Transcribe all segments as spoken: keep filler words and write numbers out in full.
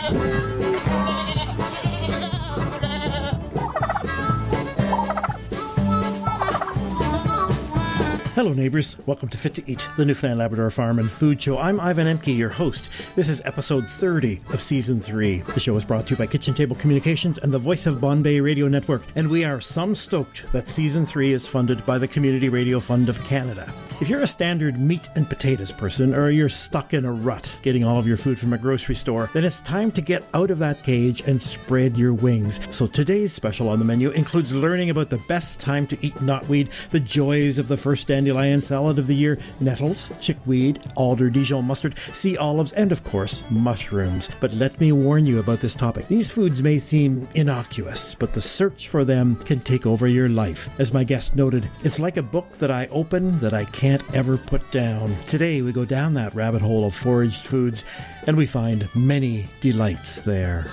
Hello neighbours, welcome to Fit to Eat, the Newfoundland Labrador Farm and Food Show. I'm Ivan Emke, your host. This is episode thirty of season three. The show is brought to you by Kitchen Table Communications and the Voice of Bombay Radio Network, and we are some stoked that season three is funded by the Community Radio Fund of Canada. If you're a standard meat and potatoes person, or you're stuck in a rut getting all of your food from a grocery store, then it's time to get out of that cage and spread your wings. So today's special on the menu includes learning about the best time to eat knotweed, the joys of the first dandelion salad of the year, nettles, chickweed, alder Dijon mustard, sea olives, and of course, mushrooms. But let me warn you about this topic. These foods may seem innocuous, but the search for them can take over your life. As my guest noted, it's like a book that I open that I can't ever put down. Today we go down that rabbit hole of foraged foods, and we find many delights there.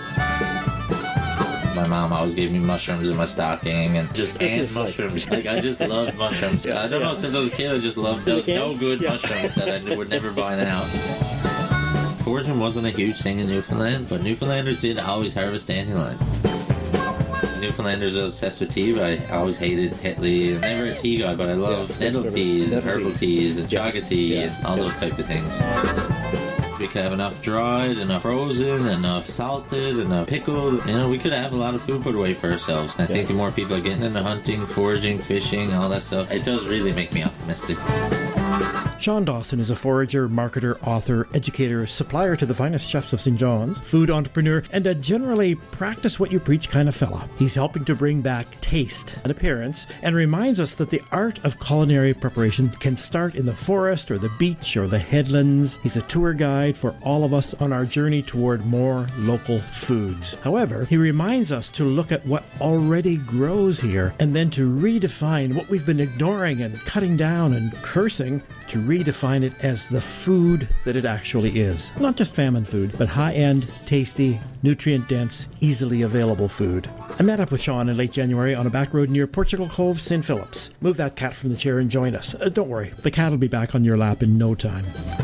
My mom always gave me mushrooms in my stocking, and just Isn't and it mushrooms. Like, I just love mushrooms. Yeah, I don't yeah. know, since I was a kid, I just loved no, no good yeah. mushrooms that I would never buy now. Foraging wasn't a huge thing in Newfoundland, but Newfoundlanders did always harvest dandelions. Newfoundlanders are obsessed with tea, but I always hated Tetley. I'm never a tea guy, but I love yeah, nettle teas and herbal teas and chaga tea yeah. and all yeah. those type of things. We could have enough dried, enough frozen, enough salted, enough pickled. You know, we could have a lot of food put away for ourselves. And I yeah. think the more people are getting into hunting, foraging, fishing, all that stuff, it does really make me optimistic. Sean Dawson is a forager, marketer, author, educator, supplier to the finest chefs of Saint John's, food entrepreneur, and a generally practice-what-you-preach kind of fella. He's helping to bring back taste and appearance, and reminds us that the art of culinary preparation can start in the forest or the beach or the headlands. He's a tour guide for all of us on our journey toward more local foods. However, he reminds us to look at what already grows here, and then to redefine what we've been ignoring and cutting down and cursing, to redefine it as the food that it actually is. Not just famine food, but high-end, tasty, nutrient-dense, easily available food. I met up with Sean in late January on a back road near Portugal Cove, Saint Phillips. Move that cat from the chair and join us. Uh, don't worry, the cat will be back on your lap in no time.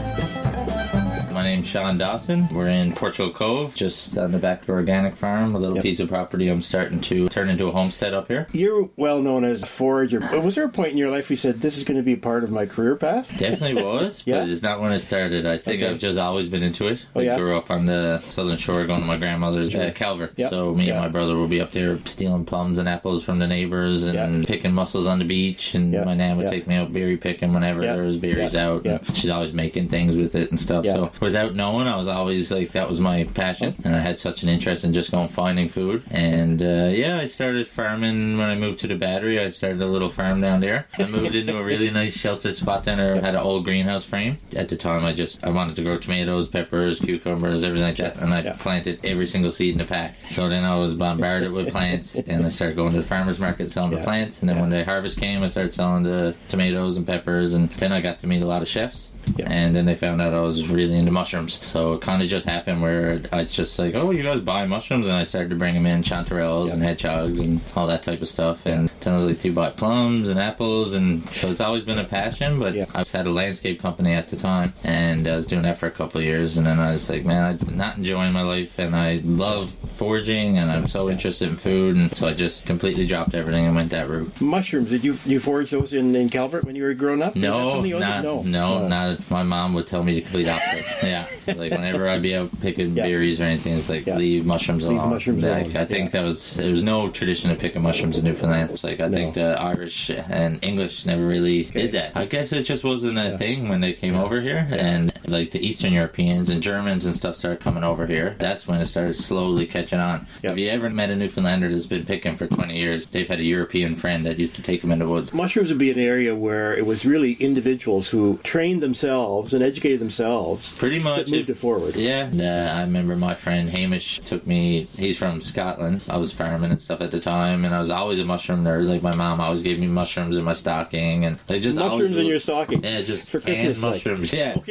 My name's Sean Dawson. We're in Portugal Cove, just on the back of the organic farm, a little yep. piece of property I'm starting to turn into a homestead up here. You're well known as a forager. Was there a point in your life you said, this is going to be part of my career path? Definitely was, yeah. but it's not when it started. I think okay. I've just always been into it. Oh, I yeah? grew up on the southern shore going to my grandmother's sure. uh, Calvert. Yep. So me yeah. and my brother would be up there stealing plums and apples from the neighbors and yep. picking mussels on the beach. And yep. my nan would yep. take me out berry picking whenever yep. there was berries yep. out. Yep. She's always making things with it and stuff. Yep. So without knowing, I was always like, that was my passion, and I had such an interest in just going finding food. And uh, yeah, I started farming when I moved to the Battery. I started a little farm down there. I moved into a really nice sheltered spot down there. I had an old greenhouse frame. At the time, I just I wanted to grow tomatoes, peppers, cucumbers, everything like that, and I yeah. planted every single seed in the pack. So then I was bombarded with plants, and I started going to the farmers market selling yeah. the plants. And then yeah. when the harvest came, I started selling the tomatoes and peppers, and then I got to meet a lot of chefs. Yeah. And then they found out I was really into mushrooms. So it kind of just happened where it's just like, oh, you guys buy mushrooms? And I started to bring them in, chanterelles yeah. and hedgehogs and all that type of stuff. And then I was like, do you buy plums and apples? And so it's always been a passion. But yeah. I had a landscape company at the time, and I was doing that for a couple of years. And then I was like, man, I'm not enjoying my life. And I love foraging, and I'm so interested in food. And so I just completely dropped everything and went that route. Mushrooms, did you you forage those in, in Calvert when you were growing up? No, not, no, no, oh. not my mom would tell me the complete opposite. Yeah, like whenever I'd be out picking yeah. berries or anything, it's like yeah. leave mushrooms leave alone. Mushrooms like, alone. I think yeah. that was there was no tradition of picking mushrooms in Newfoundland. It's like I no. think the Irish and English never really okay. did that. I guess it just wasn't a yeah. thing when they came yeah. over here, yeah. and like the Eastern Europeans and Germans and stuff started coming over here. That's when it started slowly catching on. Yeah. Have you ever met a Newfoundlander that's been picking for twenty years? They've had a European friend that used to take them in the woods. Mushrooms would be an area where it was really individuals who trained themselves and educated themselves pretty much that moved it, it forward. Yeah, uh, I remember my friend Hamish took me. He's from Scotland. I was farming and stuff at the time, and I was always a mushroom nerd. Like my mom always gave me mushrooms in my stocking, and they just mushrooms always, in your stocking. Yeah, just for Christmas mushrooms. Like. Yeah, Oh, yeah.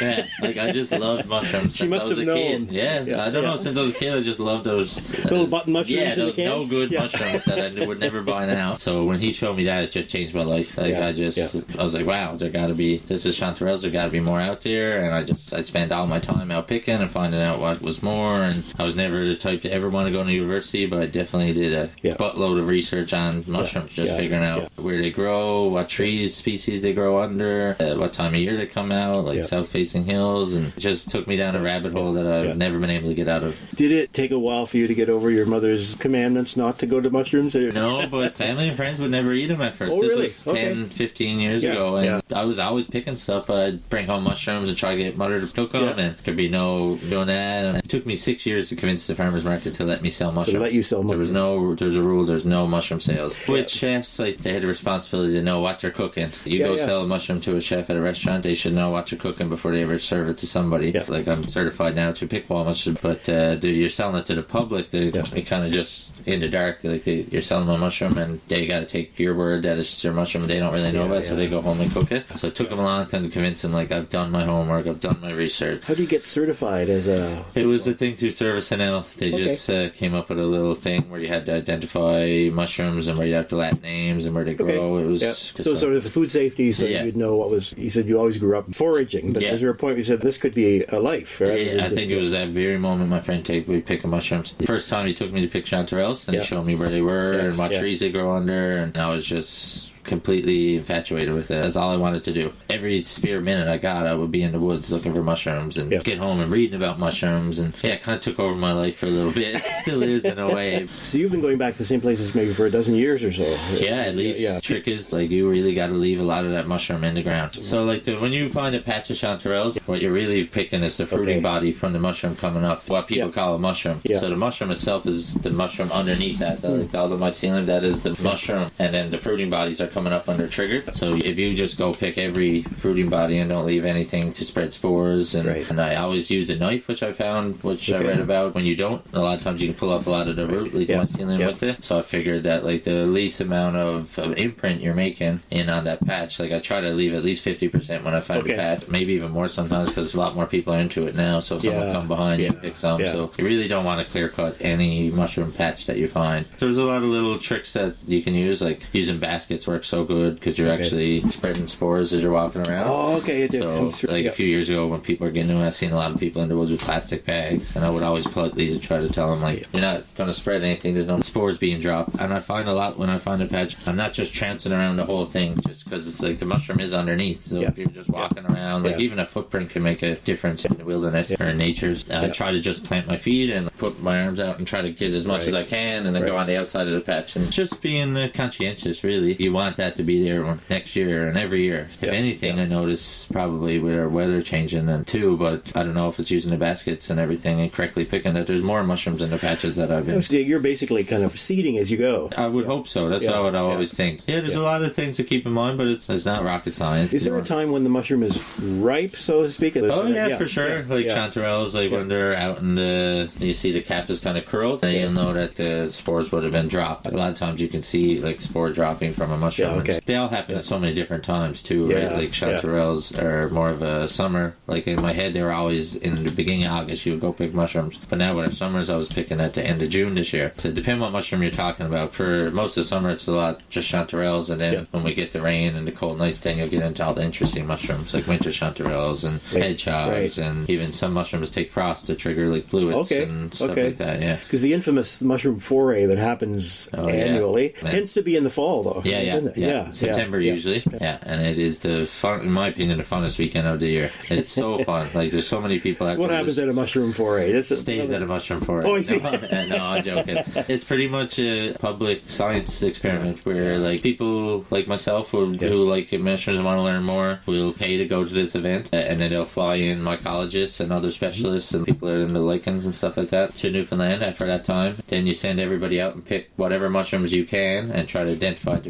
Yeah, like I just loved mushrooms she since must I was have a known. kid. Yeah, yeah, I don't yeah. know. Since I was a kid, I just loved those little button mushrooms. Yeah, in those the can? no good yeah. mushrooms that I would never buy in the house. So when he showed me that, it just changed my life. Like yeah. I just, yeah. I was like, wow, there got to be. This is Chanterelles. There got to be more out there. And I just, I spent all my time out picking and finding out what was more. And I was never the type to ever want to go to university, but I definitely did a yeah. buttload of research on mushrooms, yeah. just yeah. figuring out yeah. where they grow, what trees, species they grow under, uh, what time of year they come out, like yeah. south-facing hills, and it just took me down a rabbit hole that I've yeah. never been able to get out of. Did it take a while for you to get over your mother's commandments not to go to mushrooms? Or? No, but family and friends would never eat them at first. Oh, this really? was ten, okay. fifteen years yeah. ago, and yeah. I was always picking stuff, but I'd bring home mushrooms and try to get mother to cook them, yeah. and there'd be no doing that. And it took me six years to convince the farmer's market to let me sell mushrooms. To let you sell mushrooms. There was no, there's a rule, there's no mushroom sales. Yeah. With chefs, like, they had a responsibility to know what they're cooking. You yeah, go yeah. sell a mushroom to a chef at a restaurant, they should know what you're cooking before they ever serve it to somebody. Yeah. Like, I'm certified now to pick wild mushrooms, but uh, you're selling it to the public, they, yeah. it kind of just in the dark, like they, you're selling a mushroom and they got to take your word that it's their mushroom they don't really know yeah, about, yeah. so they go home and cook it. So it took them a long time to convince them, like, I've done my homework, I've done my research. How do you get certified as a... It was a thing through Service N L. They okay. just uh, came up with a little thing where you had to identify mushrooms and where you have to Latin names and where they grow. Okay. It was yeah. so sort of food safety, so yeah. you'd know what was. You said you always grew up foraging, but yeah. is there a point where you said this could be a life? Right? Yeah, I think it was that very moment my friend take we picking mushrooms. The first time he took me to pick chanterelles and yeah. he showed me where they were yeah. and what yeah. trees they grow under, and I was just completely infatuated with it. That's all I wanted to do. Every spare minute I got, I would be in the woods looking for mushrooms and yeah. get home and reading about mushrooms, and yeah, it kind of took over my life for a little bit. It still is in a way. So you've been going back to the same places maybe for a dozen years or so. Yeah, at least. Yeah. The trick is, like, you really got to leave a lot of that mushroom in the ground. So, like, the, when you find a patch of chanterelles, what you're really picking is the fruiting okay. body from the mushroom coming up, what people yeah. call a mushroom. Yeah. So the mushroom itself is the mushroom underneath that, the, like, all the mycelium, that is the mushroom, and then the fruiting bodies are coming up under trigger. So if you just go pick every fruiting body and don't leave anything to spread spores, and, right. and I always used a knife, which I found, which okay. I read about. When you don't, a lot of times you can pull up a lot of the root, like yeah. mycelium yeah. with it. So I figured that, like, the least amount of, of imprint you're making in on that patch, like, I try to leave at least fifty percent when I find okay. a patch, maybe even more sometimes, because a lot more people are into it now. So if yeah. someone come behind yeah. you and pick some. Yeah. So you really don't want to clear cut any mushroom patch that you find. There's a lot of little tricks that you can use, like using baskets works so good because you're okay. actually spreading spores as you're walking around. Oh, okay. So, like yeah. a few years ago when people were getting into it, I've seen a lot of people in the woods with plastic bags, and I would always politely try to tell them, like, you're not going to spread anything, there's no spores being dropped. And I find a lot when I find a patch, I'm not just trouncing around the whole thing, just because it's like the mushroom is underneath. So yeah. if you're just walking yeah. around, like yeah. even a footprint can make a difference in the wilderness yeah. or in nature's. I yeah. try to just plant my feet and put my arms out and try to get as much right. as I can, and then right. go on the outside of the patch. And just being uh, conscientious, really. You want that to be there next year and every year. If yeah. anything, yeah. I notice probably with our weather changing then too, but I don't know if it's using the baskets and everything and correctly picking that there's more mushrooms in the patches that I've been. You're basically kind of seeding as you go. I would yeah. hope so. That's yeah. what I always yeah. think. Yeah, there's yeah. a lot of things to keep in mind, but it's, it's not rocket science. Is there a time when the mushroom is ripe, so to speak? Oh yeah, yeah, for sure. Yeah. Like yeah. chanterelles, like yeah. when they're out in the, you see the cap is kind of curled, and yeah. you'll know that the spores would have been dropped. A lot of times you can see like spore dropping from a mushroom. Yeah, okay. They all happen yeah. at so many different times too, yeah. right? Like chanterelles yeah. are more of a summer. Like in my head, they were always in the beginning of August. You would go pick mushrooms, but now when it's summers, I was picking at the end of June this year. So it depends what mushroom you're talking about. For most of the summer, it's a lot just chanterelles, and then yeah. when we get the rain and the cold nights, then you'll get into all the interesting mushrooms like winter chanterelles and like, hedgehogs, right. and even some mushrooms take frost to trigger like fluids okay. and stuff okay. like that. Yeah, because the infamous mushroom foray that happens oh, annually yeah. tends to be in the fall, though. Yeah, yeah, yeah. yeah. September yeah. usually. Yeah. yeah, and it is the fun, in my opinion, the funnest weekend of the year. It's so fun. Like there's so many people out what there. What happens at a mushroom foray? This stays another... at a mushroom foray. Oh, I see. No, no, I'm joking. It's pretty much a public science experiment where like people like myself who, yeah. who like mushrooms and want to learn more will pay to go to this event, and then they'll fly in mycologists and other specialists and people that are into lichens and stuff like that to Newfoundland after that time. Then you send everybody out and pick whatever mushrooms you can and try to identify it the best you can,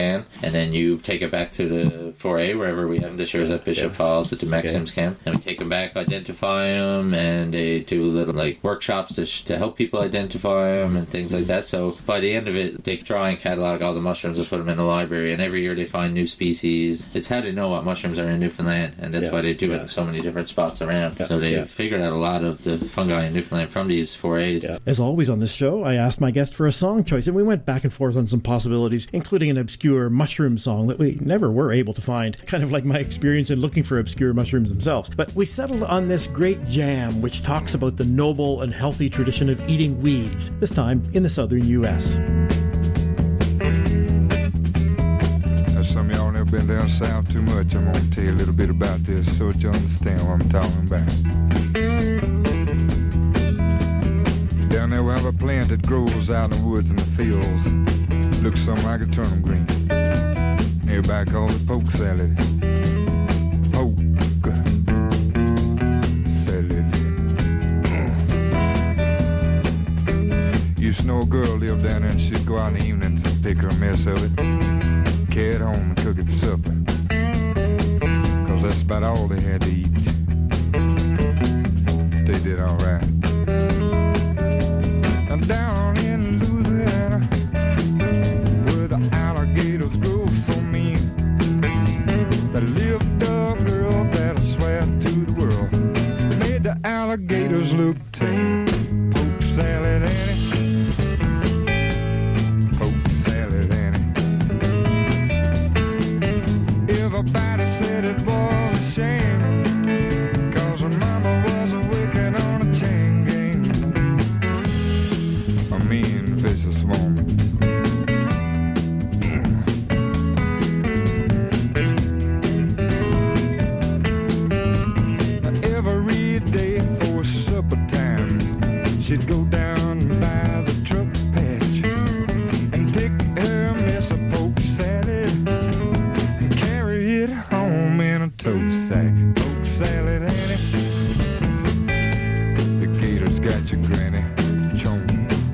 can, and then you take it back to the four A, wherever we have them. This year's at Bishop yeah. Falls at the Maxims okay. camp. And we take them back, identify them, and they do little like workshops to, sh- to help people identify them and things like that. So by the end of it, they try and catalog all the mushrooms and put them in the library, and every year they find new species. It's how they know what mushrooms are in Newfoundland, and that's yeah. why they do yeah. it in so many different spots around. Yeah. So they yeah. figured out a lot of the fungi in Newfoundland from these four A's. Yeah. As always on this show, I asked my guest for a song choice, and we went back and forth on some possibilities, including an obscure mushroom song that we never were able to find, kind of like my experience in looking for obscure mushrooms themselves. But we settled on this great jam, which talks about the noble and healthy tradition of eating weeds, this time in the southern U S. Now, some of y'all never been down south too much. I'm going to tell you a little bit about this so that you understand what I'm talking about. Down there we have a plant that grows out in the woods and the fields. Looks something like a turnip green. Everybody calls it poke salad. Poke salad. Used to know a girl lived down there and she'd go out in the evenings and pick her a mess of it, carry it home and cook it for supper. Cause that's about all they had to eat. They did alright. Down in Louisiana, where the alligators grow so mean, there lived a girl that I swear to the world made the alligators look tame. Poke salad Annie, poke salad Annie. Everybody said it was a shame, cause her mama was a wicked on a chain gang. A mean, vicious woman. Every day for supper time, she'd go down by the truck patch and pick her mess of poke salad and carry it home in a tow sack. Poke salad, Annie. The gators got your granny. Chomp.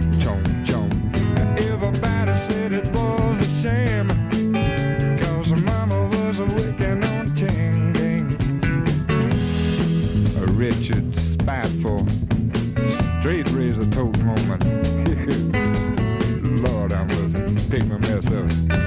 Everybody said it was a shame, cause her mama was a wicked on chain gang. A wretched, spiteful, straight razor totem woman. Lord, I'm listening. Pick my mess up.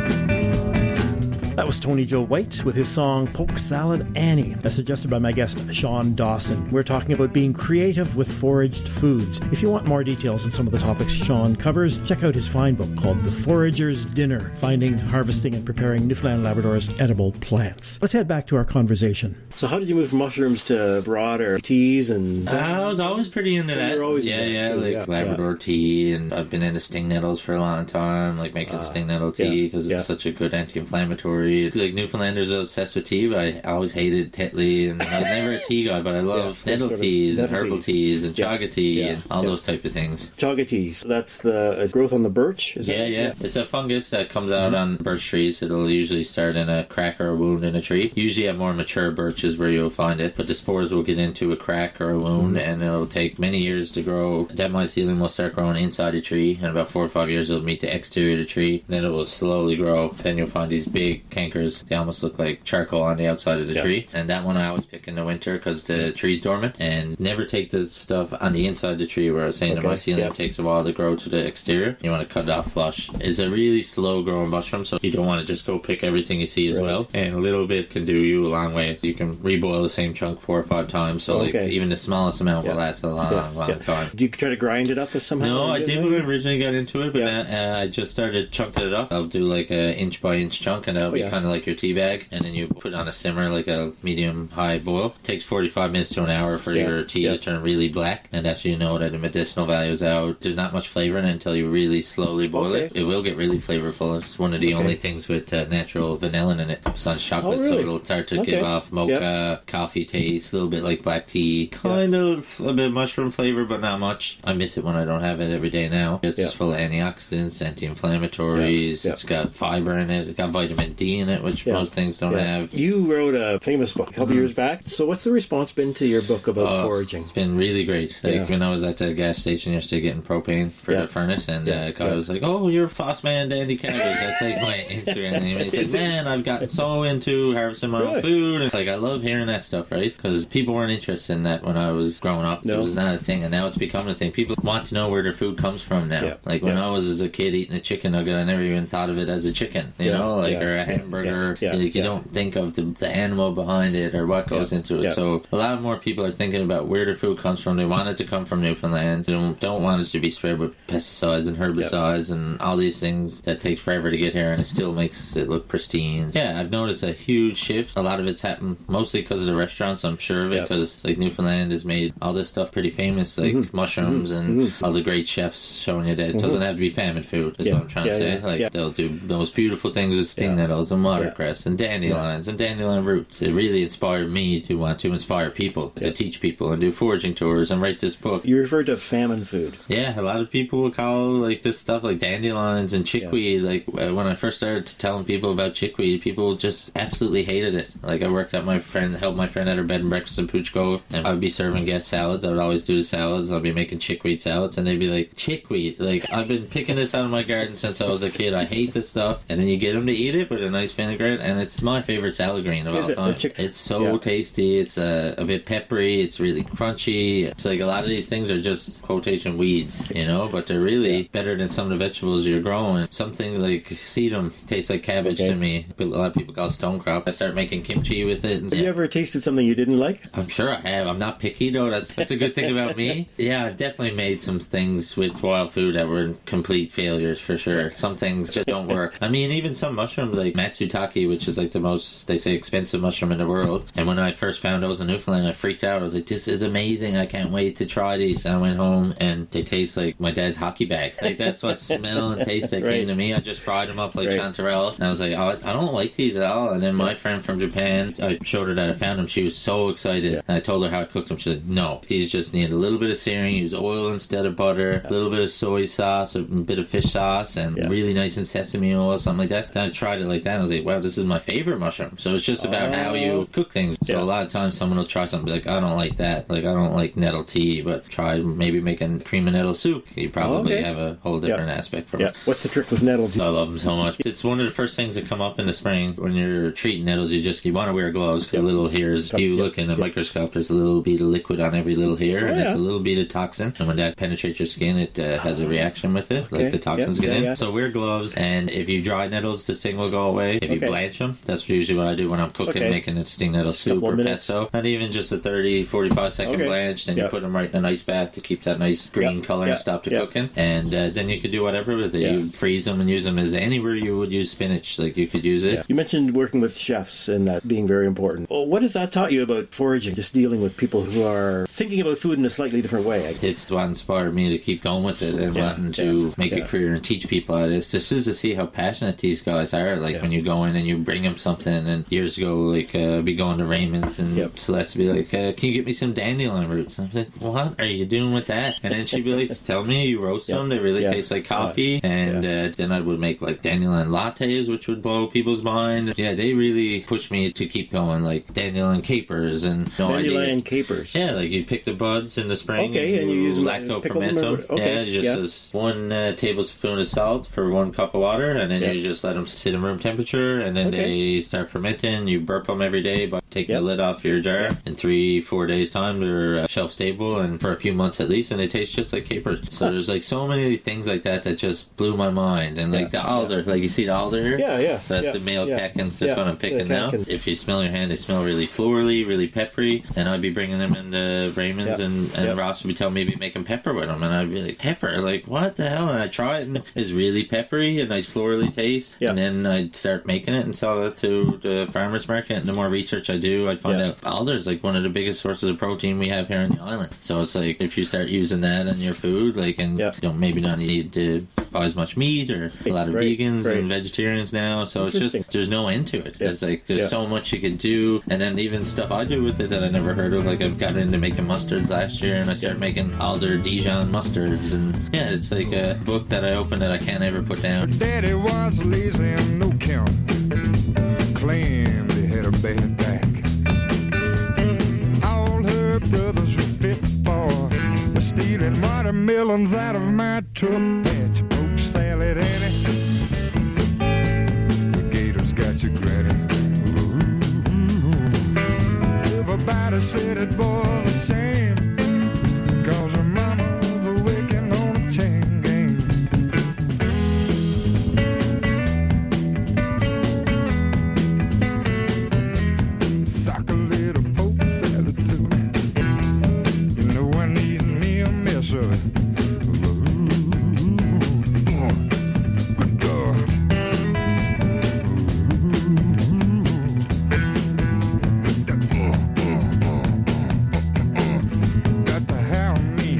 That was Tony Joe White with his song Poke Salad Annie, as suggested by my guest Sean Dawson. We're talking about being creative with foraged foods. If you want more details on some of the topics Sean covers, check out his fine book called The Forager's Dinner, Finding, Harvesting, and Preparing Newfoundland Labrador's Edible Plants. Let's head back to our conversation. So how did you move from mushrooms to broader teas? And uh, I was always pretty into that. Always yeah, yeah, like yeah, Labrador yeah. tea, and I've been into sting nettles for a long time, like making uh, sting nettle tea because yeah, it's yeah. such a good anti-inflammatory. Like Newfoundlanders are obsessed with tea, but I always hated Tetley, and I was never a tea guy, but I love yeah, nettle teas and herbal teas, teas and chaga tea yeah, and all yeah. those type of things. Chaga teas, that's the uh, growth on the birch? Is yeah, that, yeah, yeah. It's a fungus that comes out mm-hmm. on birch trees. It'll usually start in a crack or a wound in a tree. Usually at more mature birches where you'll find it, but the spores will get into a crack or a wound, mm-hmm. and it'll take many years to grow. That mycelium will start growing inside the tree, and about four or five years it'll meet the exterior of the tree. Then it will slowly grow. Then you'll find these big cankers. They almost look like charcoal on the outside of the yeah. tree. And that one I always pick in the winter because the tree's dormant. And never take the stuff on the inside of the tree where I was saying okay. the mycelium yeah. takes a while to grow to the exterior. You want to cut it off flush. It's a really slow growing mushroom, so you don't want to just go pick everything you see as right. well. And a little bit can do you a long way. You can reboil the same chunk four or five times, so okay. like even the smallest amount yeah. will last a long, yeah. long yeah. time. Do you try to grind it up somehow? No, I did when I originally got into it, but yeah. now, uh, I just started chunking it up. I'll do like a inch by inch chunk, and that'll oh, be yeah. kind of like your tea bag, and then you put it on a simmer like a medium high boil. It takes forty-five minutes to an hour for yeah. your tea yeah. to turn really black, and that's you know that the medicinal value is out. There's not much flavor in it until you really slowly boil okay. it. It will get really flavorful. It's one of the okay. only things with uh, natural vanillin in it. It's on chocolate, oh, really? So it'll start to okay. give off mocha, yep. coffee taste, a little bit like black tea, kind yeah. of a bit of mushroom flavor, but not much. I miss it when I don't have it every day now. It's yeah. full of antioxidants, anti-inflammatories. Yeah. Yeah. It's got fiber in it. It's got vitamin D E in it, which yeah. most things don't yeah. have. You wrote a famous book a couple mm-hmm. years back. So what's the response been to your book about uh, foraging? It's been really great. Like yeah. when I was at the gas station yesterday getting propane for yeah. the furnace, and yeah. uh, a guy yeah. was like, "Oh, you're Fossman Dandy Cabbage." That's like my Instagram name. And he said, "Man, I've gotten so into harvesting my own food." And like I love hearing that stuff, right? Because people weren't interested in that when I was growing up. No. It was not a thing, and now it's becoming a thing. People want to know where their food comes from now. Yeah. Like when yeah. I was as a kid eating a chicken nugget, I never even thought of it as a chicken, you yeah. know, like yeah. or a hamburger. Yeah. Yeah. Like you yeah. don't think of the, the animal behind it or what goes yeah. into it. Yeah. So a lot more people are thinking about where their food comes from. They want it to come from Newfoundland. They don't, don't want it to be sprayed with pesticides and herbicides yeah. and all these things that takes forever to get here, and it still makes it look pristine. Yeah, I've noticed a huge shift. A lot of it's happened mostly because of the restaurants. I'm sure of it because yeah. like Newfoundland has made all this stuff pretty famous, like mm-hmm. mushrooms mm-hmm. and mm-hmm. all the great chefs showing you that it mm-hmm. doesn't have to be famine food. Is yeah. what I'm trying yeah, to say. Yeah. Like yeah. they'll do those beautiful things with sting yeah. nettles and watercress yeah. and dandelions yeah. and dandelion roots. It really inspired me to want to inspire people, yeah. to teach people and do foraging tours and write this book. You referred to famine food. Yeah, a lot of people would call like this stuff like dandelions and chickweed. Yeah. Like uh, when I first started telling people about chickweed, people just absolutely hated it. Like I worked at my friend, helped my friend at her bed and breakfast in Pooch Cove, and I would be serving guest salads. I would always do the salads. I'd be making chickweed salads, and they'd be like, chickweed? Like, I've been picking this out of my garden since I was a kid. I hate this stuff. And then you get them to eat it with a nice vinaigrette, and it's my favorite salad green of all it? time. Chick- it's so yeah. tasty. It's uh, a bit peppery. It's really crunchy. It's like a lot of these things are just quotation weeds, you know, but they're really yeah. better than some of the vegetables you're growing. Something like sedum tastes like cabbage okay. to me. A lot of people call it stonecrop. I started making kimchi with it. And, have yeah. you ever tasted something you didn't like? I'm sure I have. I'm not picky, though. That's, that's a good thing about me. Yeah, I've definitely made some things with wild food that were complete failures, for sure. Some things just don't work. I mean, even some mushrooms like matsutake, which is like the most, they say, expensive mushroom in the world. And when I first found those in Newfoundland, I freaked out. I was like, this is amazing. I can't wait to try these. And I went home, and they taste like my dad's hockey bag. Like, that's what smell and taste that right. came to me. I just fried them up like right. chanterelles. And I was like, oh, I don't like these at all. And then my friend from Japan, I showed her that I found them. She was so excited. Yeah. And I told her how I cooked them. She said, no, these just need a little bit of searing. Use oil instead of butter. A little bit of soy sauce, a bit of fish sauce, and yeah. really nice and sesame oil, something like that. Then I tried it like that, and I was like, wow, this is my favorite mushroom. So it's just about uh, how you cook things. So yeah. a lot of times someone will try something like, I don't like that. Like, I don't like nettle tea, but try maybe making cream and nettle soup. You probably oh, okay. have a whole different yeah. aspect from yeah. it. What's the trick with nettles? I love them so much. It's one of the first things that come up in the spring. When you're treating nettles, you just, you want to wear gloves, because yeah. little hairs, if you look in a yeah. microscope, there's a little bit of liquid on every little hair, oh, and yeah. it's a little bit of toxin. And when that penetrates your skin, it uh, has a reaction with it, okay. like the toxins yep. get yeah, in. Yeah. So wear gloves, and if you dry nettles, the sting will go away. If okay. you blanch them, that's usually what I do when I'm cooking, okay. making a sting nettle soup or pesto. Not even just a thirty, forty-five second okay. blanch, then yep. you put them right in an ice bath to keep that nice green yep. color yep. and stop the yep. cooking. And uh, then you could do whatever with it. Yep. You freeze them and use them as anywhere you would use spinach. Like, you could use it. Yeah. You mentioned working with chefs and that being very important. Well, what has that taught you about foraging, just dealing with people who are thinking about food in a slightly different way? It's what inspired me to keep going with it and yeah. wanting to yeah. make yeah. a career and teach people how it is. Just to see how passionate these guys are. Like, yeah. when you go in and you bring them something, and years ago, like, uh, I'd be going to Raymond's, and yep. Celeste would be like, uh, can you get me some dandelion roots? And I'm like, what are you doing with that? And then she'd be like, tell me, you roast yep. them, they really yeah. taste like coffee. Uh, and yeah. uh, then I would make, like, dandelion lattes, which would blow people's mind. Yeah, they really pushed me to keep going, like dandelion capers and no dandelion idea. capers. Yeah, like you pick the buds in the spring, okay, and you, and you use lacto ferment them. Okay. Yeah, just yeah. as one uh, tablespoon of salt for one cup of water, and then yeah. you just let them sit in room temperature, and then okay. they start fermenting. You burp them every day by taking yep. the lid off your jar. In three, four days time, they're uh, shelf stable, and for a few months at least, and they taste just like capers. So there's like so many things like that that just blew my mind. And like yeah. the alder, yeah. like you see the alder here? Yeah, yeah. So that's yeah. the male yeah. catkins. That's yeah. what I'm picking now. If you smell your hand, they smell really florally, really peppery. And I'd be bringing them into Raymond's, yeah. and, and yeah. Ross would be telling me to be making pepper with them. And I'd be like, pepper? Like, what the hell? And I try it, and it's really peppery, a nice florally taste. Yeah. And then I'd start making it and sell it to the farmer's market. And the more research I do, I find yeah. out alder is like one of the biggest sources of protein we have here on the island. So it's like, if you start using that in your food, like, and yeah. you don't maybe not need to buy as much meat, or a lot of right. vegans right. and vegetarians now. So it's just, there's no end to it. Yeah. It's like, there's yeah. so much you can do. And then even stuff I do with it that I never heard of. Like, I've got into making mustards last year, and I started yeah. making alder Dijon mustards. And yeah, it's like a book that I open that I can't ever put down. Daddy was lazy and no count. claimed they had a bad back. All her brothers were fit for stealing watermelons out of my truck. Patch poke salad, Annie. The gators got your granny. Ooh. Everybody said it was a shame, 'cause her mama was a working on a chain gang. Sock a little poke salad to me. You know I need me a mess of it. Good God. Got to have me.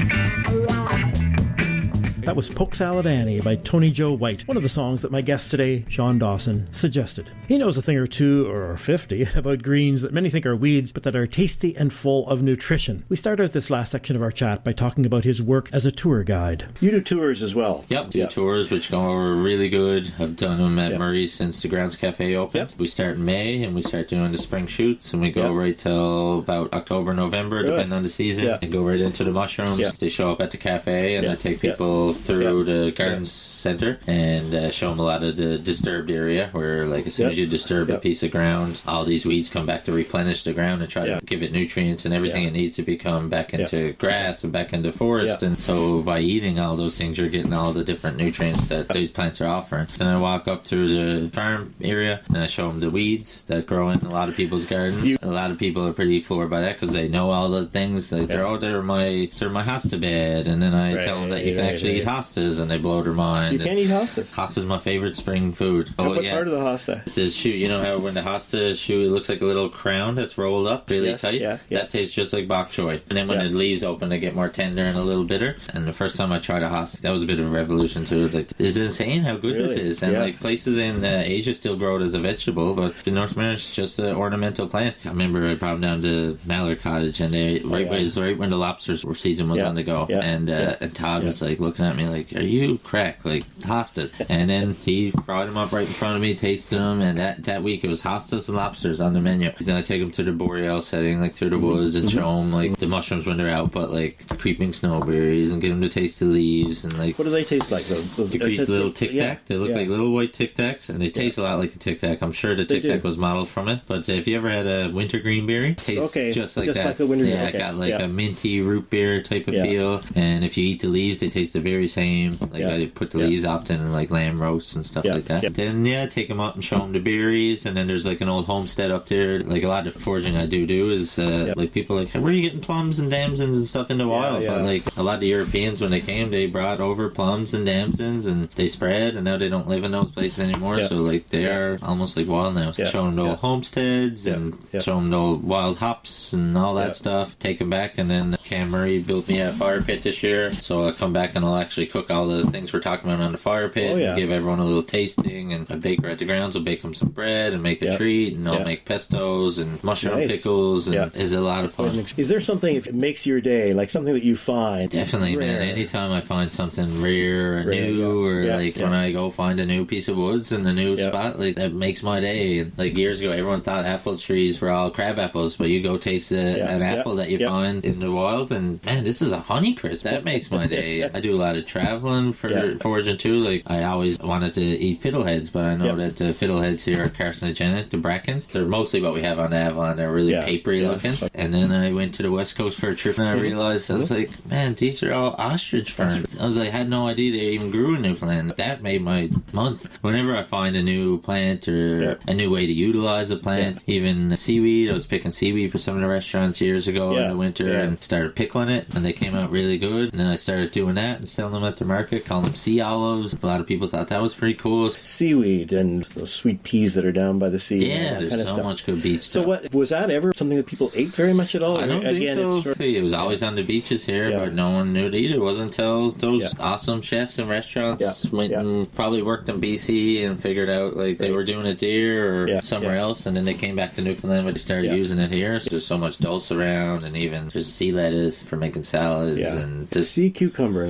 That was Poke Salad Annie by Tony Joe White, one of the songs that my guest today, Sean Dawson, suggested. He knows a thing or two, or fifty, about greens that many think are weeds, but that are tasty and full of nutrition. We start out this last section of our chat by talking about his work as a tour guide. You do tours as well. Yep, do Yep. tours, which go over really good. I've done them at Yep. Murray's since the Grounds Cafe opened. Yep. We start in May, and we start doing the spring shoots, and we go Yep. right till about October, November, Good. depending on the season, Yeah. and go right into the mushrooms. Yeah. They show up at the cafe, and Yeah. I take Yeah. people through Yeah. the gardens center and uh, show them a lot of the disturbed area where, like, as soon Yep. as you disturb Yep. a piece of ground, all these weeds come back to replenish the ground and try Yeah. to give it nutrients and everything Yeah. it needs to become back Yeah. into grass and back into forest. Yeah. And so by eating all those things, you're getting all the different nutrients that these plants are offering. Then I walk up through the farm area and I show them the weeds that grow in a lot of people's gardens. You- a lot of people are pretty floored by that because they know all the things. Like, they're, Yeah. oh, they're my they're my hosta bed, and then I Right, tell them that you can right, actually right. eat hostas, and they blow their mind. You can't eat hostas. Hosta's my favorite spring food. Oh, what yeah. part of the hosta? The shoe, you know how when the hosta shoe, it looks like a little crown that's rolled up really Yes, tight? yeah, yeah. That tastes just like bok choy. And then when Yeah. the leaves open, they get more tender and a little bitter. And the first time I tried a hosta, that was a bit of a revolution too. It was like, this is insane how good this Really? is. And Yeah. like places in uh, Asia still grow it as a vegetable, but in North America, it's just an ornamental plant. I remember I brought them down to Mallard Cottage, and they, right, Oh, yeah. it was right when the lobsters were season was Yeah, on the go. yeah, And, uh, yeah, and Todd yeah. was like looking at me like, are you crack? Like, hostas. And then he brought them up right in front of me, tasted them, and that, that week it was hostas and lobsters on the menu. Then I take them to the boreal setting, like through the woods, and show them like the mushrooms when they're out, but like the creeping snowberries, and get them to taste the leaves, and like What do they taste like? Those, those the creep, little tic tac. Yeah, They look yeah. like little white tic tacs, and they taste a lot like a tic tac. I'm sure the They tic tac do. was modeled from it. But if you ever had a winter green berry, it tastes Okay, just like just that. like a winter- yeah, okay, it got like yeah. a minty root beer type of Yeah. feel. And if you eat the leaves, they taste the very same. Like Yeah. I put the Yeah. leaves often in like lamb roasts and stuff Yeah. like that. Yeah. Then yeah, take them up and show them the berries. And then there's like an old homestead up there. Like a lot of foraging I do do is uh, Yeah. like people are like, hey, where are you getting plums and damsons and stuff in the wild? yeah. But like a lot of the Europeans when they came, they brought over plums and damsons and they spread, and now they don't live in those places anymore. Yeah. So like they are almost like wild now. So Yeah. show them the Yeah. old homesteads and Yeah. show them the old wild hops and all that Yeah. stuff. Take them back, and then Cam Murray built me a fire pit this year, so I'll come back and I'll actually cook all the things we're talking about on the fire pit. Oh, yeah. And give everyone a little tasting, and a baker at the grounds will bake them some bread and make a Yeah. treat, and I'll Yeah. make pestos and mushroom Nice. pickles, and Yeah. it's a lot of fun. Is there something that makes your day, like something that you find? Definitely, rare? man. Anytime I find something rare or Rare, new, yeah. or Yeah, like yeah. when I go find a new piece of woods in a new Yeah. spot, like that makes my day. And, like years ago, everyone thought apple trees were all crab apples, but you go taste a, Yeah, an yeah, apple that you yeah. find in the wild, and man, this is a Honeycrisp. That makes my day. I do a lot of traveling for Yeah. foraging too. Like I always wanted to eat fiddleheads, but I know Yeah. that the fiddleheads here are carcinogenic. The brackens, they're mostly what we have on Avalon. They're really Yeah, papery yeah. looking. And then I went to the West Coast for a trip, and I realized I was like, man, these are all ostrich ferns. I was like, I had no idea they even grew in Newfoundland. That made my month. Whenever I find a new plant or Yeah. a new way to utilize a plant, even seaweed. I was picking seaweed for some of the restaurants years ago Yeah, in the winter, yeah. and started pickling it, and they came out really good. And then I started doing that and selling them at the market, calling them sea olives. A lot of people thought that was pretty cool. Seaweed and those sweet peas that are down by the sea. and all Yeah, that there's kind of so stuff. much good beach So stuff. what was that ever something that people ate very much at all? I don't Again, think so. It's sort of, it was always on the beaches here, Yeah. but no one knew to eat it. It wasn't until those Yeah. awesome chefs and restaurants Yeah. went Yeah. and probably worked in B C and figured out like they Right. were doing it here or Yeah. somewhere Yeah. else, and then they came back to Newfoundland, but they started Yeah. using it here. So there's so much dulse around, and even there's sea lettuce for making salads, Yeah. and The just sea cucumber, is that a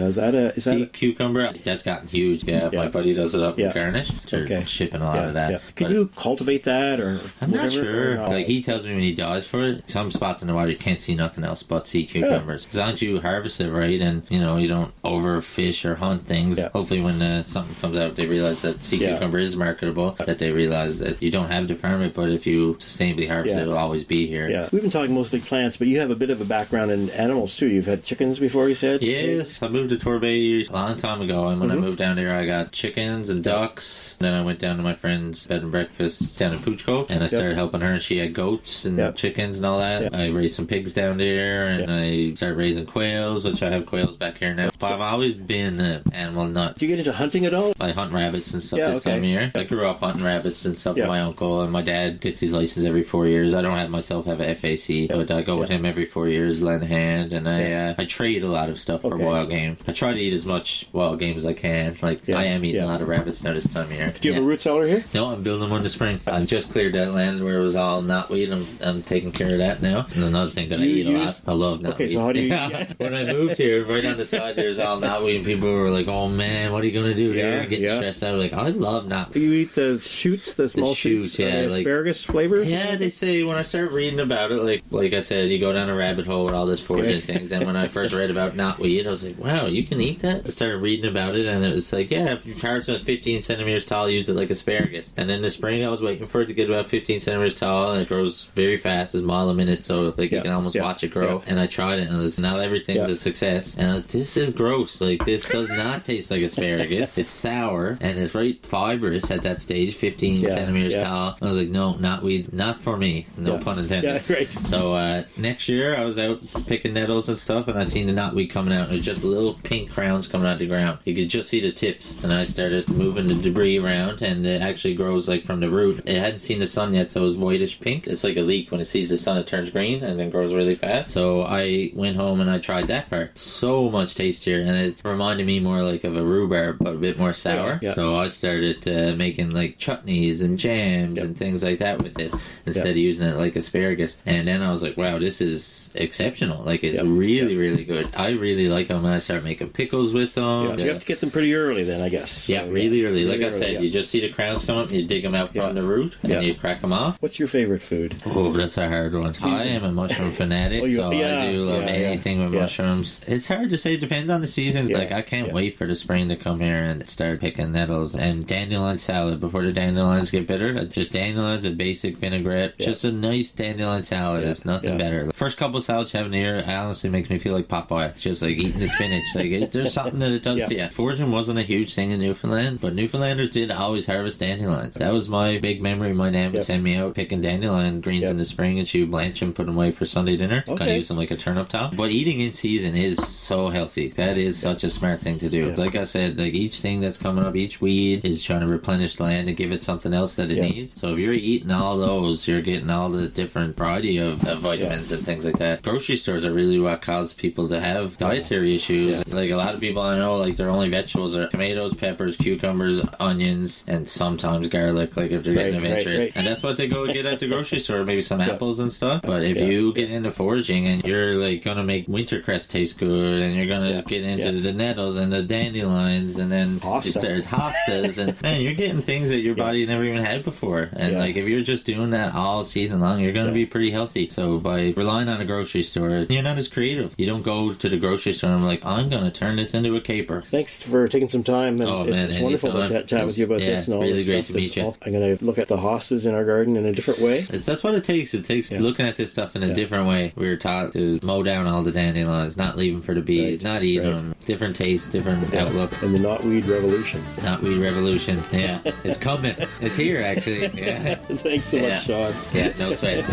uh, is sea that cucumber? That's gotten huge. Yeah, yeah. My buddy does it up yeah. in Garnish. They're okay. shipping a lot yeah, of that. Yeah. Can but you cultivate that, or I'm whatever? not sure. No. Like he tells me when he dives for it, some spots in the water you can't see nothing else but sea cucumbers. As long as you harvest it right, and you know you don't overfish or hunt things. Yeah. Hopefully, when uh, something comes out, they realize that sea yeah. cucumber is marketable. That they realize that you don't have to farm it, but if you sustainably harvest yeah. it, it'll always be here. Yeah, we've been talking mostly plants, but you have a bit of a background in animals too. You've had chickens before, you said? Yes, I moved to Torbay a long time ago, and when mm-hmm. I moved down there, I got chickens and ducks. Then I went down to my friend's bed and breakfast down in Pooch Cove, and I started yep. helping her, and she had goats and yep. chickens and all that. Yep. I raised some pigs down there, and yep. I started raising quails, which I have quails back here now. But I've always been an animal nut. Do you get into hunting at all? I hunt rabbits and stuff yeah, this okay. time of year. I grew up hunting rabbits and stuff yep. with my uncle, and my dad gets his license every four years. I don't have myself have an F A C, yep. but I go yep. with him every four years, lend a hand, and I uh, I trade a lot of stuff for okay. wild game. I try to eat as much wild game as I can. Like yeah. I am eating yeah. a lot of rabbits now this time of year. Do you yeah. have a root cellar here? No, I'm building one this spring. I just cleared that land where it was all knotweed. I'm, I'm taking care of that now. And another thing that I eat use... a lot, I love knotweed. Okay, so how do you... yeah. When I moved here, right on the side there's all knotweed, and people were like, oh man, what are you going to do yeah, there? Getting yeah. stressed out. Like, I love knotweed. Do you eat the shoots, the small the shoots? shoots yeah. uh, like, asparagus flavors? Yeah, they say when I start reading about it, like like I said, you go down a rabbit hole with all this foraging okay. things, and when I first read about knotweed, I was like, wow, you can eat that? I started reading about it, and it was like, yeah, if your carrot's fifteen centimeters tall, use it like asparagus. And in the spring, I was waiting for it to get about fifteen centimeters tall, and it grows very fast, it's a mile a minute, so like yeah. you can almost yeah. watch it grow. Yeah. And I tried it, and it was, not everything's yeah. a success. And I was, this is gross. Like, this does not taste like asparagus. It's sour, and it's right fibrous at that stage, fifteen yeah. centimeters yeah. tall. I was like, no, knotweed, not for me. No yeah. pun intended. Yeah, great. So uh, next year, I was out picking nettles and stuff, and I seen the knotweed coming out. It was just little pink crowns coming out of the ground. You could just see the tips, and I started moving the debris around, and it actually grows like from the root. It hadn't seen the sun yet, so it was whitish pink. It's like a leek. When it sees the sun, it turns green and then grows really fast. So I went home and I tried that part. So much tastier, and it reminded me more like of a rhubarb, but a bit more sour. Yeah, yeah. So I started uh, making like chutneys and jams yep. and things like that with it, instead yep. of using it like asparagus. And then I was like, wow, this is exceptional. Like, it's yep. really, yep. really good. I really like them, and I started making pickles with them. Yeah. So you have to get them pretty early then, I guess. So, yeah, really yeah. early. Really like early, I said, yeah. you just see the crowns come up, you dig them out from yeah. the root, and yeah. you crack them off. What's your favorite food? Oh, that's a hard one. Season. I am a mushroom fanatic, oh, so yeah, I do love yeah, anything yeah. with yeah. mushrooms. It's hard to say. It depends on the season. Yeah. Like, I can't yeah. wait for the spring to come here and start picking nettles. And dandelion salad, before the dandelions get bitter, just dandelions, a basic vinaigrette, yeah. just a nice dandelion salad. Yeah. It's nothing yeah. better. The first couple of salads you have in here, it honestly makes me feel like Popeye. It's just like eating the spinach. Like, it, there's something that it does yeah. to you. Foraging wasn't a huge thing in Newfoundland, but Newfoundlanders did always harvest dandelions. That was my big memory. My nan would yep. send me out picking dandelion greens yep. in the spring, and she would blanch them, put them away for Sunday dinner. Okay. Kind of use them like a turnip top. But eating in season is so healthy. That is such a smart thing to do. Yeah. Like I said, like each thing that's coming up, each weed is trying to replenish the land and give it something else that it yeah. needs. So if you're eating all those, you're getting all the different variety of, of vitamins yeah. and things like that. Grocery stores are really what cause people to have dietary issues. Yeah. Like a lot of people I know, like their only vegetables are tomatoes, peppers, cucumbers, onions, and sometimes garlic, like if they're getting right, adventurous. Right, right. And that's what they go get at the grocery store, maybe some yeah. apples and stuff. But if yeah. you get into foraging and you're like gonna make wintercress taste good, and you're gonna yeah. get into yeah. the nettles and the dandelions, and then Hosta. you start hostas, and man, you're getting things that your yeah. body never even had before. And yeah. like if you're just doing that all season long, you're gonna yeah. be pretty healthy. So by relying on a grocery store, you're not as creative. You don't go to the grocery store and I'm like, I'm gonna turn this into a caper. Thanks for taking some time. And oh it's, man, it's wonderful to chat, chat with you about yeah, this and all really this great stuff. to meet you. All, I'm gonna look at the hostas in our garden in a different way. It's, that's what it takes. It takes yeah. looking at this stuff in a yeah. different way. We were taught to mow down all the dandelions, not leave them for the bees, right. not eat right. them. Different taste, different yeah. outlook. And the knotweed revolution. Knotweed revolution. Yeah, it's coming. It's here actually. Yeah. Thanks so yeah. much, Sean. Yeah, no sweat.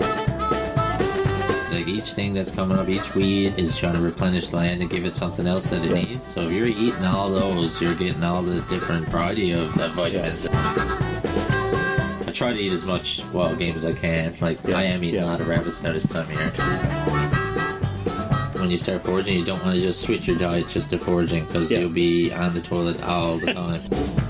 Like each thing that's coming up, each weed is trying to replenish the land and give it something else that it yeah. needs. So if you're eating all those, you're getting all the different variety of, of vitamins. Yeah. I try to eat as much wild game as I can. Like yeah. I am eating yeah. a lot of rabbits now this time of year. When you start foraging, you don't want to just switch your diet just to foraging, because yeah. you'll be on the toilet all the time.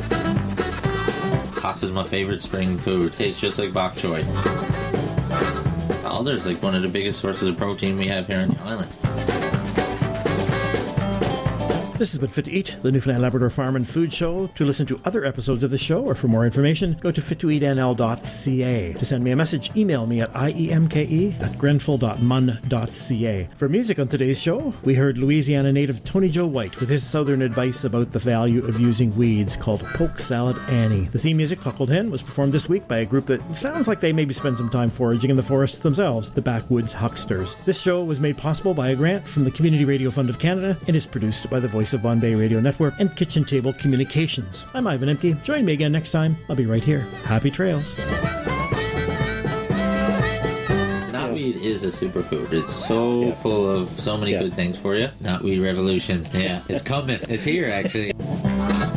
Pasta is my favorite spring food. Tastes just like bok choy. Alder is like one of the biggest sources of protein we have here on the island. This has been Fit to Eat, the Newfoundland Labrador Farm and Food Show. To listen to other episodes of the show or for more information, go to fit to eat n l dot c a. To send me a message, email me at iemke at grenfell dot mun dot c a. For music on today's show, we heard Louisiana native Tony Joe White with his southern advice about the value of using weeds called Poke Salad Annie. The theme music, Cuckold Hen, was performed this week by a group that sounds like they maybe spend some time foraging in the forests themselves, the Backwoods Hucksters. This show was made possible by a grant from the Community Radio Fund of Canada and is produced by the Voice of Bombay Radio Network and Kitchen Table Communications. I'm Ivan Emke. Join me again next time. I'll be right here. Happy trails. Knotweed is a superfood. It's so yeah. full of so many yeah. good things for you. Knotweed revolution. Yeah, it's coming. It's here, actually.